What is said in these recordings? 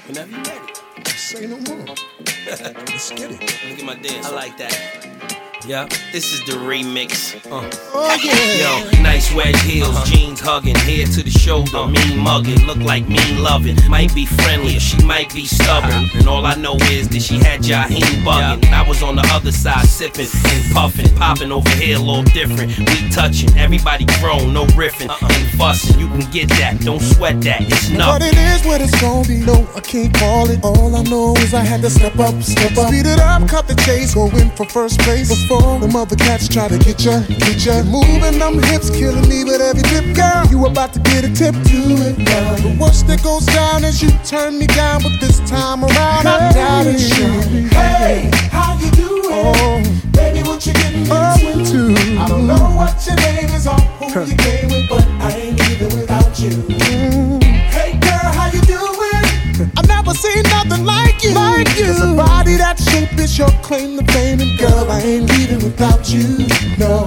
Whenever you ready. Say no more. Let's get it. Let me get my dance. I like that. Yeah, this is the remix. Oh yeah. Yo, nice wedge heels, jeans hugging, hair to the shoulder, mean mugging, look like mean loving. Might be friendly or she might be stubborn. And all I know is that she had Jaheim bugging. I was on the other side sipping and puffing, popping over here a little different. We touching, everybody grown, no riffing, ain't fussing. You can get that, don't sweat that, it's nothing. But it is what it's gonna be. No, I can't call it. All I know is I had to step up. Speed it up, cut the chase, go in for first place. Before the mother cats try to get ya. Moving them hips, killing me with every dip, girl. You about to get a tip, do it now. The worst that goes down is you turn me down, but this time around I doubt it. Hey, how you doing? Oh, Baby, what you getting into? I don't know what your name is or who you came with, but I ain't leaving without you. Hey girl, how you doing? I've never seen nothing like you. Cause a body that shape is your claim to fame. And girl, I ain't leaving without you, no.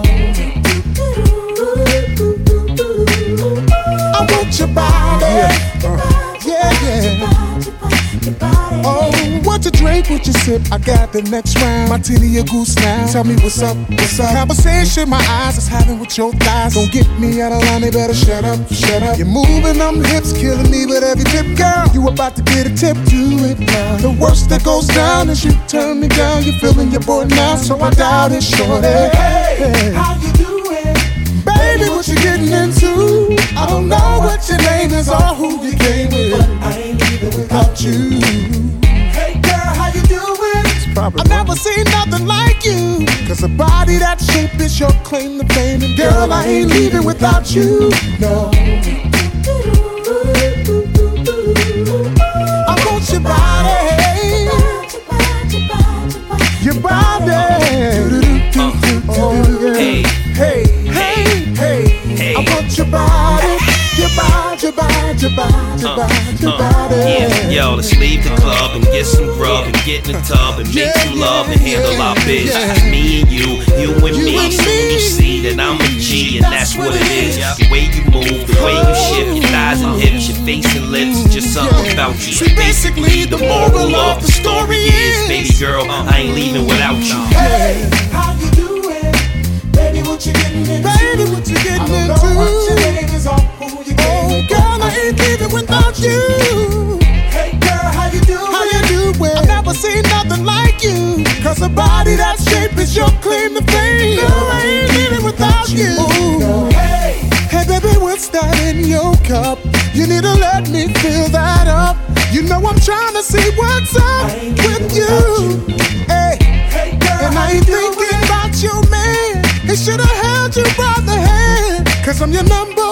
I want your body. Yeah. Oh, what you drink, what you sip? I got the next round. Martini or goose now. Tell me what's up. Conversation my eyes is having with your thighs. Don't get me out of line, they better shut up. You're moving them hips, killing me with every tip, girl. You about to get a tip, do it now. The worst that goes down is you turn me down. You're feeling your boy now, so I doubt it, shorty. Hey, how you doing? Baby, what you getting into? I don't know what your name is or who you came with, but I ain't leaving without you. Hey girl, how you doing? I've never seen nothing like you. Cause a body that shape is your claim to fame. And girl, I ain't leaving without you, no. I want your body. Your body. Oh, yeah. Hey. I want your body. Your body. Yeah, yo, let's leave the club and get some grub and get in the tub and make some love and handle our business. Me and you and me. Soon you see that I'm a G and that's what it is. The way you move, the way you shift, your thighs and hips, your face and lips, just something about you. Basically, the moral of the story is, baby girl, I ain't leaving without you. Hey, how you doing? Baby, what you getting into? Baby, what you getting into? I don't know what your name is or who you came with, girl, I ain't leaving without you. Hey girl, how you doing? How you doing? I've never seen nothing like you. Cause a body that shape is your claim to fame. Girl, I ain't leaving without you. Hey baby, what's that in your cup? You need to let me fill that up. You know I'm trying to see what's up with you. Hey girl, and I ain't thinking about your man. He should've held you by the hand. Cause I'm your number